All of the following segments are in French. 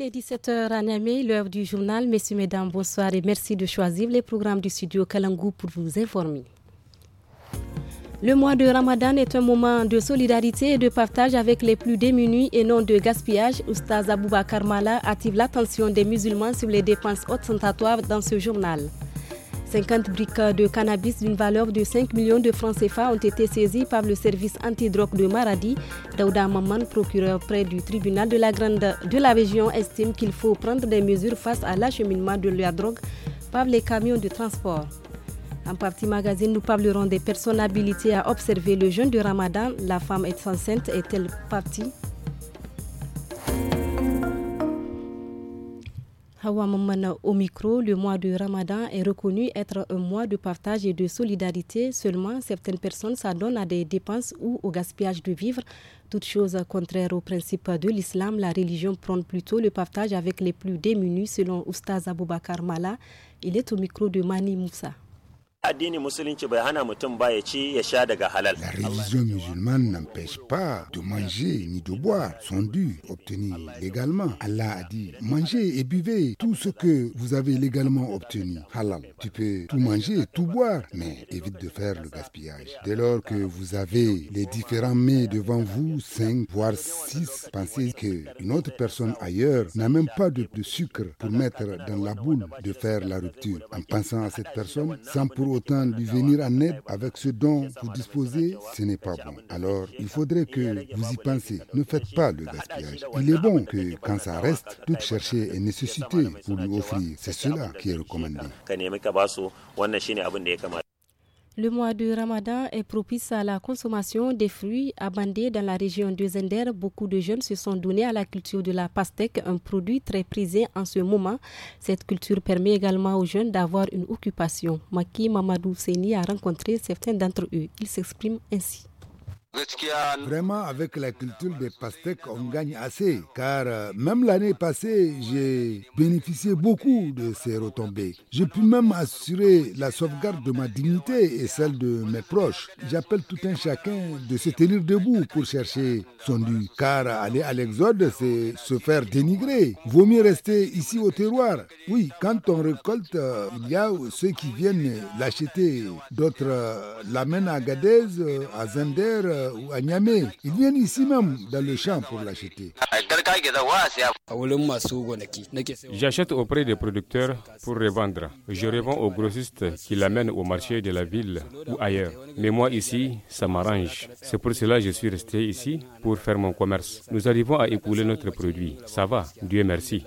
est 17h à Niamey, l'heure du journal. Messieurs, mesdames, bonsoir et merci de choisir les programmes du studio Kalangou pour vous informer. Le mois de Ramadan est un moment de solidarité et de partage avec les plus démunis et non de gaspillage. Oustaz Aboubakar Mala attire l'attention des musulmans sur les dépenses ostentatoires dans ce journal. 50 briques de cannabis d'une valeur de 5 millions de francs CFA ont été saisies par le service antidrogue de Maradi. Daouda Maman, procureur près du tribunal de la région, estime qu'il faut prendre des mesures face à l'acheminement de la drogue par les camions de transport. En partie magazine, nous parlerons des personnalités à observer le jeûne de Ramadan. La femme est enceinte, est-elle partie? Hawa Maman au micro, le mois de Ramadan est reconnu être un mois de partage et de solidarité. Seulement, certaines personnes s'adonnent à des dépenses ou au gaspillage de vivres. Toute chose contraire au principe de l'islam, la religion prône plutôt le partage avec les plus démunis, selon Oustaz Aboubakar Mala. Il est au micro de Mani Moussa. La religion musulmane n'empêche pas de manger ni de boire son dû obtenu légalement. Allah a dit, mangez et buvez tout ce que vous avez légalement obtenu. Halal. Tu peux tout manger, tout boire, mais évite de faire le gaspillage. Dès lors que vous avez les différents mets devant vous, 5 voire 6, pensez qu'une autre personne ailleurs n'a même pas de sucre pour mettre dans la boule de faire la rupture. En pensant à cette personne, sans pour autant lui venir en aide avec ce dont vous disposez, ce n'est pas bon. Alors, il faudrait que vous y pensez. Ne faites pas le gaspillage. Il est bon que quand ça reste, tout chercher est nécessité pour lui offrir. C'est cela qui est recommandé. Le mois de Ramadan est propice à la consommation des fruits abandés dans la région de Zender. Beaucoup de jeunes se sont donnés à la culture de la pastèque, un produit très prisé en ce moment. Cette culture permet également aux jeunes d'avoir une occupation. Maki Mamadou Seni a rencontré certains d'entre eux. Ils s'expriment ainsi. Vraiment, avec la culture des pastèques, on gagne assez. Car même l'année passée, j'ai bénéficié beaucoup de ces retombées. Je puis même assurer la sauvegarde de ma dignité et celle de mes proches. J'appelle tout un chacun de se tenir debout pour chercher son dû. Car aller à l'exode, c'est se faire dénigrer. Vaut mieux rester ici au terroir. Oui, quand on récolte, il y a ceux qui viennent l'acheter. D'autres l'amènent à Agadez, à Zender, ou à Niamey. Ils viennent ici même dans le champ pour l'acheter. J'achète auprès des producteurs pour revendre. Je revends aux grossistes qui l'amènent au marché de la ville ou ailleurs. Mais moi ici, ça m'arrange. C'est pour cela que je suis resté ici pour faire mon commerce. Nous arrivons à écouler notre produit. Ça va, Dieu merci.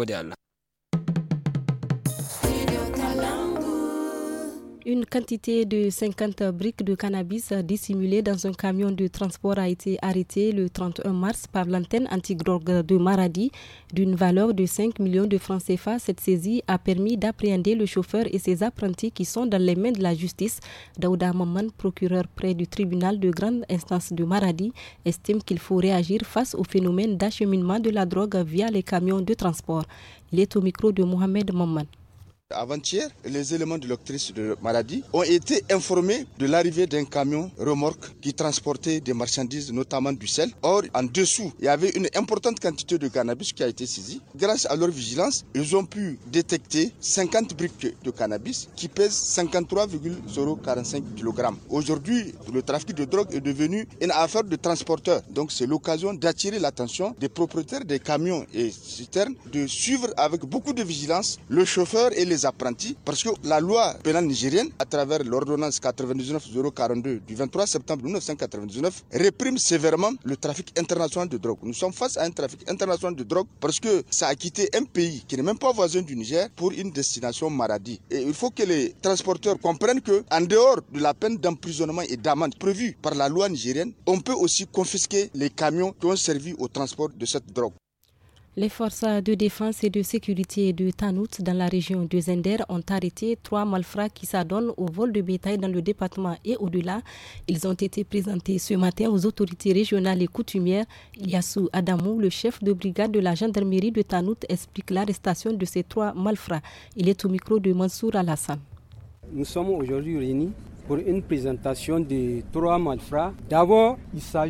Une quantité de 50 briques de cannabis dissimulées dans un camion de transport a été arrêtée le 31 mars par l'antenne antidrogue de Maradi d'une valeur de 5 millions de francs CFA. Cette saisie a permis d'appréhender le chauffeur et ses apprentis qui sont dans les mains de la justice. Daouda Maman, procureur près du tribunal de grande instance de Maradi, estime qu'il faut réagir face au phénomène d'acheminement de la drogue via les camions de transport. Il est au micro de Mohamed Maman. Avant-hier, les éléments de l'octrice de Maradi ont été informés de l'arrivée d'un camion remorque qui transportait des marchandises, notamment du sel. Or, en dessous, il y avait une importante quantité de cannabis qui a été saisie. Grâce à leur vigilance, ils ont pu détecter 50 briques de cannabis qui pèsent 53,045 kg. Aujourd'hui, le trafic de drogue est devenu une affaire de transporteurs. Donc, c'est l'occasion d'attirer l'attention des propriétaires des camions et citernes de suivre avec beaucoup de vigilance le chauffeur et les apprentis, parce que la loi pénale nigérienne, à travers l'ordonnance 99-042 du 23 septembre 1999, réprime sévèrement le trafic international de drogue. Nous sommes face à un trafic international de drogue parce que ça a quitté un pays qui n'est même pas voisin du Niger pour une destination Maradi. Et il faut que les transporteurs comprennent que, en dehors de la peine d'emprisonnement et d'amende prévue par la loi nigérienne, on peut aussi confisquer les camions qui ont servi au transport de cette drogue. Les forces de défense et de sécurité de Tanout dans la région de Zender ont arrêté 3 malfrats qui s'adonnent au vol de bétail dans le département et au-delà. Ils ont été présentés ce matin aux autorités régionales et coutumières. Ilyassou Adamou, le chef de brigade de la gendarmerie de Tanout, explique l'arrestation de ces 3 malfrats. Il est au micro de Mansour Alassane. Nous sommes aujourd'hui réunis pour une présentation de 3 malfrats. D'abord, il s'agit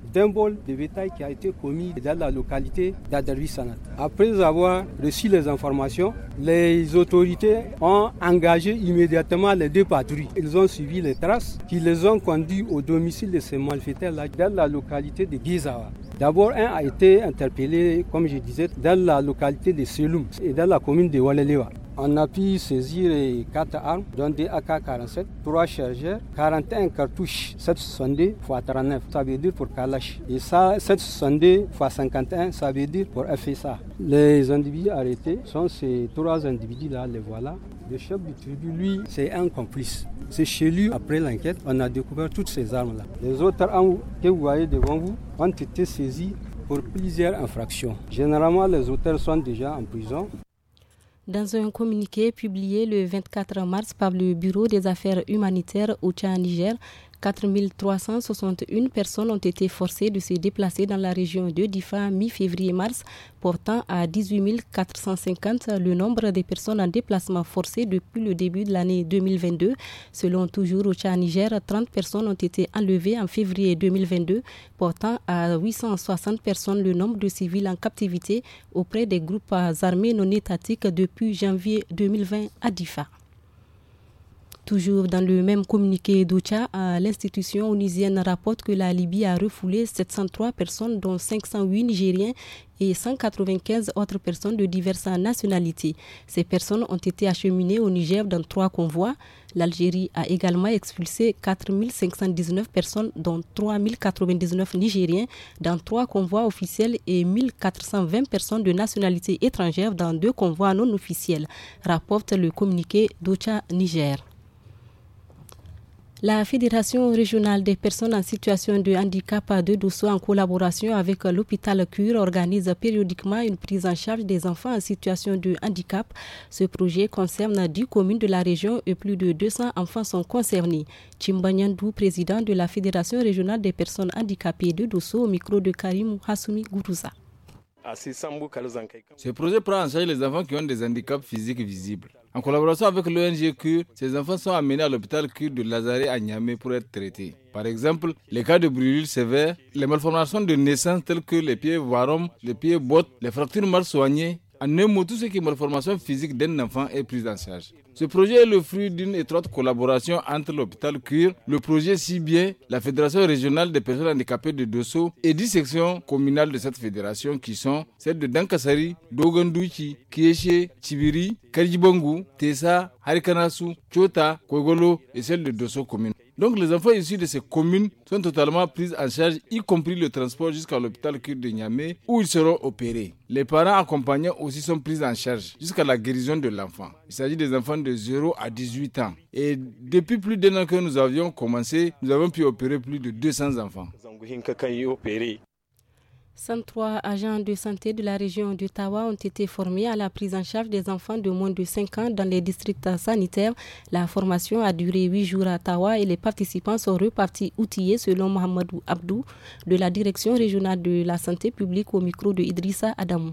d'un vol de bétail qui a été commis dans la localité d'Adarbi Sanat. Après avoir reçu les informations, les autorités ont engagé immédiatement les 2 patrouilles. Ils ont suivi les traces qui les ont conduits au domicile de ces malfaiteurs-là dans la localité de Gizawa. D'abord, un a été interpellé, comme je disais, dans la localité de Seloum et dans la commune de Walelewa. On a pu saisir 4 armes, dont des AK-47, 3 chargeurs, 41 cartouches 762 x 39, ça veut dire pour Kalash. Et ça, 762 x 51, ça veut dire pour FSA. Les individus arrêtés sont ces 3 individus-là, les voilà. Le chef du tribu, lui, c'est un complice. C'est chez lui, après l'enquête, on a découvert toutes ces armes-là. Les autres armes que vous voyez devant vous ont été saisies pour plusieurs infractions. Généralement, les auteurs sont déjà en prison. Dans un communiqué publié le 24 mars par le Bureau des affaires humanitaires au Tchad, Niger, 4361 personnes ont été forcées de se déplacer dans la région de Difa mi-février-mars, portant à 18 450 le nombre de personnes en déplacement forcé depuis le début de l'année 2022. Selon toujours au Tchad, Niger, 30 personnes ont été enlevées en février 2022, portant à 860 personnes le nombre de civils en captivité auprès des groupes armés non étatiques depuis janvier 2020 à Difa. Toujours dans le même communiqué d'Ocha, l'institution onusienne rapporte que la Libye a refoulé 703 personnes, dont 508 Nigériens et 195 autres personnes de diverses nationalités. Ces personnes ont été acheminées au Niger dans 3 convois. L'Algérie a également expulsé 4 519 personnes, dont 3 099 Nigériens, dans 3 convois officiels et 1 420 personnes de nationalité étrangère dans 2 convois non officiels, rapporte le communiqué d'Ocha Niger. La Fédération régionale des personnes en situation de handicap de Dosso, en collaboration avec l'hôpital Cure, organise périodiquement une prise en charge des enfants en situation de handicap. Ce projet concerne 10 communes de la région et plus de 200 enfants sont concernés. Chimbanyandou, président de la Fédération régionale des personnes handicapées de Dosso, au micro de Karim Hassoumi Gourouza. Ce projet prend en charge les enfants qui ont des handicaps physiques visibles. En collaboration avec l'ONG Cure, ces enfants sont amenés à l'hôpital Cure de Lazare à Niamey pour être traités. Par exemple, les cas de brûlures sévères, les malformations de naissance telles que les pieds varom, les pieds bottes, les fractures mal soignées. En un mot, tout ce qui est malformation physique d'un enfant est pris en charge. Ce projet est le fruit d'une étroite collaboration entre l'hôpital Cure, le projet Sibien, la Fédération régionale des personnes handicapées de Dosso et 10 sections communales de cette fédération qui sont celles de Dankasari, Dogandouchi, Kieshe, Tibiri, Kajibongu, Tessa, Harikanasu, Chota, Kogolo et celle de Dosso commune. Donc les enfants issus de ces communes sont totalement pris en charge, y compris le transport jusqu'à l'hôpital Cure de Niamey où ils seront opérés. Les parents accompagnants aussi sont pris en charge jusqu'à la guérison de l'enfant. Il s'agit des enfants de 0 à 18 ans. Et depuis plus d'un an que nous avions commencé, nous avons pu opérer plus de 200 enfants. 103 agents de santé de la région d'Ottawa ont été formés à la prise en charge des enfants de moins de 5 ans dans les districts sanitaires. La formation a duré 8 jours à Ottawa et les participants sont repartis outillés selon Mohamedou Abdou de la direction régionale de la santé publique au micro de Idrissa Adamou.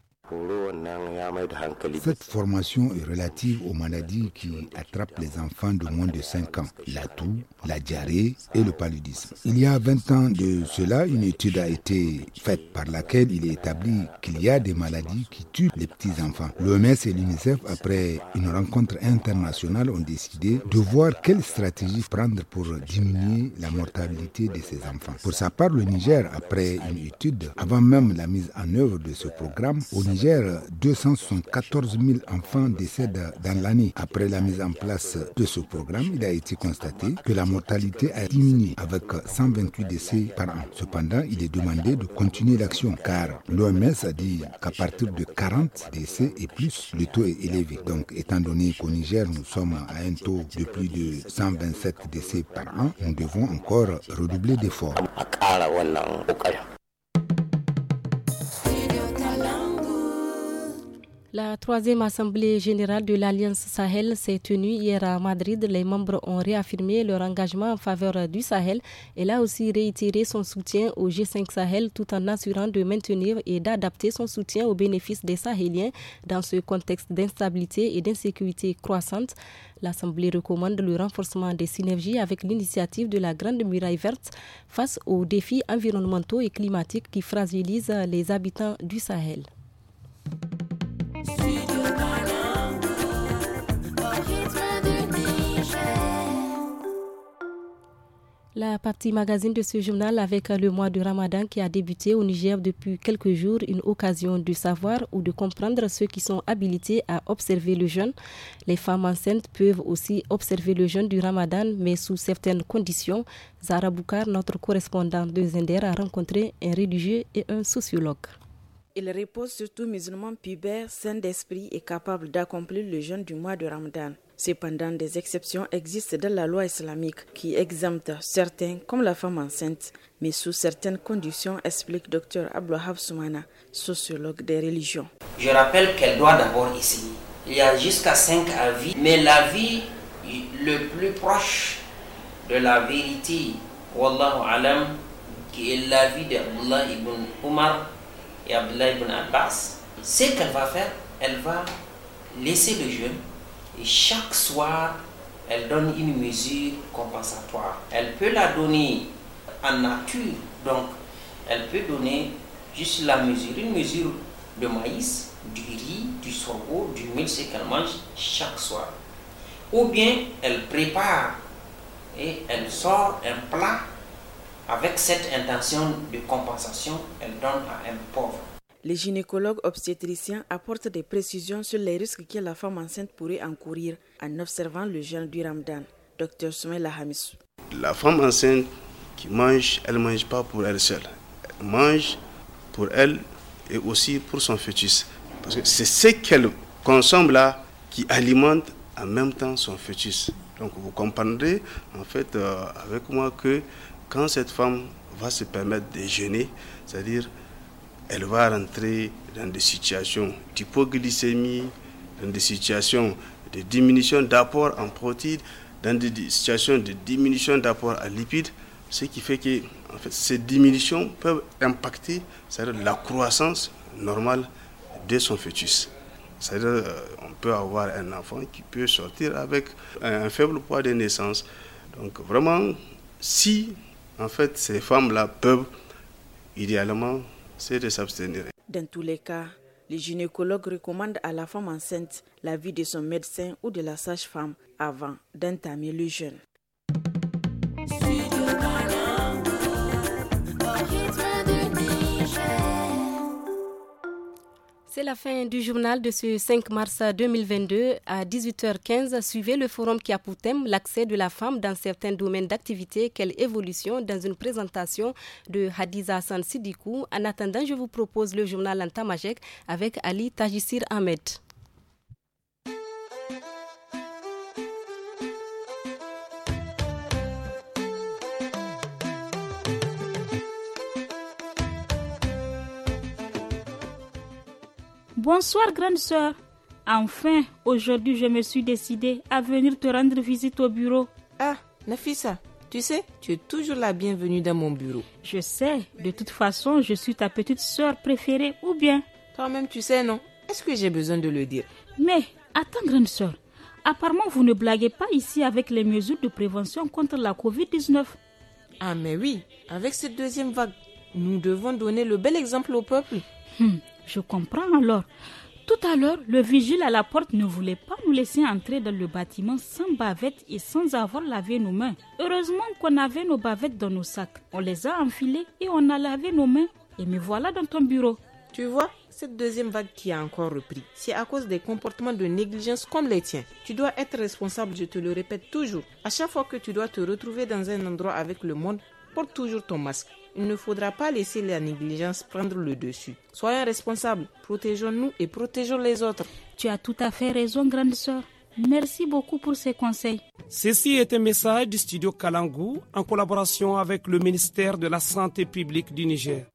Cette formation est relative aux maladies qui attrapent les enfants de moins de 5 ans, la toux, la diarrhée et le paludisme. Il y a 20 ans de cela, une étude a été faite par laquelle il est établi qu'il y a des maladies qui tuent les petits enfants. L'OMS et l'UNICEF, après une rencontre internationale, ont décidé de voir quelle stratégie prendre pour diminuer la mortalité de ces enfants. Pour sa part, le Niger, après une étude, avant même la mise en œuvre de ce programme, au Niger, 274 000 enfants décèdent dans l'année. Après la mise en place de ce programme, il a été constaté que la mortalité a diminué avec 128 décès par an. Cependant, il est demandé de continuer l'action car l'OMS a dit qu'à partir de 40 décès et plus, le taux est élevé. Donc, étant donné qu'au Niger, nous sommes à un taux de plus de 127 décès par an, nous devons encore redoubler d'efforts. La 3e Assemblée générale de l'Alliance Sahel s'est tenue hier à Madrid. Les membres ont réaffirmé leur engagement en faveur du Sahel. Elle a aussi réitéré son soutien au G5 Sahel tout en assurant de maintenir et d'adapter son soutien aux bénéfices des Sahéliens dans ce contexte d'instabilité et d'insécurité croissante. L'Assemblée recommande le renforcement des synergies avec l'initiative de la Grande Muraille Verte face aux défis environnementaux et climatiques qui fragilisent les habitants du Sahel. La partie magazine de ce journal avec le mois de Ramadan qui a débuté au Niger depuis quelques jours, une occasion de savoir ou de comprendre ceux qui sont habilités à observer le jeûne. Les femmes enceintes peuvent aussi observer le jeûne du Ramadan, mais sous certaines conditions. Zara Boukar, notre correspondant de Zender, a rencontré un religieux et un sociologue. Il repose surtout musulmans pubères, sains d'esprit et capables d'accomplir le jeûne du mois de Ramadan. Cependant, des exceptions existent dans la loi islamique qui exemptent certains, comme la femme enceinte, mais sous certaines conditions, explique Dr Abdouhab Soumana, sociologue des religions. Je rappelle qu'elle doit d'abord essayer. Il y a jusqu'à 5 avis, mais l'avis le plus proche de la vérité, Wallahu alam, qui est l'avis d'Abdullah ibn Umar et Abdullah ibn Abbas, ce qu'elle va faire, elle va laisser le jeûne. Et chaque soir, elle donne une mesure compensatoire. Elle peut la donner en nature. Donc, elle peut donner juste la mesure, une mesure de maïs, du riz, du sorgho, du mil, ce qu'elle mange chaque soir. Ou bien, elle prépare et elle sort un plat avec cette intention de compensation. Elle donne à un pauvre. Les gynécologues obstétriciens apportent des précisions sur les risques que la femme enceinte pourrait encourir en observant le jeûne du Ramadan. Dr Soumaïla Hamissou. La femme enceinte qui mange, elle ne mange pas pour elle seule. Elle mange pour elle et aussi pour son fœtus. Parce que c'est ce qu'elle consomme là qui alimente en même temps son fœtus. Donc vous comprendrez en fait avec moi que quand cette femme va se permettre de jeûner, c'est-à-dire elle va rentrer dans des situations d'hypoglycémie, dans des situations de diminution d'apport en protéines, dans des situations de diminution d'apport en lipides, ce qui fait que en fait, ces diminutions peuvent impacter c'est-à-dire la croissance normale de son fœtus. C'est-à-dire on peut avoir un enfant qui peut sortir avec un faible poids de naissance. Donc vraiment, si en fait ces femmes-là peuvent idéalement c'est de s'abstenir. Dans tous les cas, les gynécologues recommandent à la femme enceinte l'avis de son médecin ou de la sage-femme avant d'entamer le jeûne. C'est la fin du journal de ce 5 mars 2022. À 18h15, suivez le forum qui a pour thème l'accès de la femme dans certains domaines d'activité. Quelle évolution dans une présentation de Hadiza Hassan Sidikou. En attendant, je vous propose le journal en tamajek avec Ali Tajissir Ahmed. Bonsoir grande sœur. Enfin, aujourd'hui je me suis décidée à venir te rendre visite au bureau. Ah, Nafissa, tu sais, tu es toujours la bienvenue dans mon bureau. Je sais, de toute façon, je suis ta petite sœur préférée, ou bien? Toi-même tu sais, non? Est-ce que j'ai besoin de le dire? Mais, attends grande sœur, apparemment vous ne blaguez pas ici avec les mesures de prévention contre la Covid-19. Ah mais oui, avec cette deuxième vague, nous devons donner le bel exemple au peuple. Je comprends alors. Tout à l'heure, le vigile à la porte ne voulait pas nous laisser entrer dans le bâtiment sans bavette et sans avoir lavé nos mains. Heureusement qu'on avait nos bavettes dans nos sacs. On les a enfilées et on a lavé nos mains. Et me voilà dans ton bureau. Tu vois, cette deuxième vague qui a encore repris, c'est à cause des comportements de négligence comme les tiens. Tu dois être responsable, je te le répète toujours. À chaque fois que tu dois te retrouver dans un endroit avec le monde, porte toujours ton masque. Il ne faudra pas laisser la négligence prendre le dessus. Soyons responsables, protégeons-nous et protégeons les autres. Tu as tout à fait raison, grande sœur. Merci beaucoup pour ces conseils. Ceci est un message du studio Kalangu en collaboration avec le ministère de la Santé publique du Niger.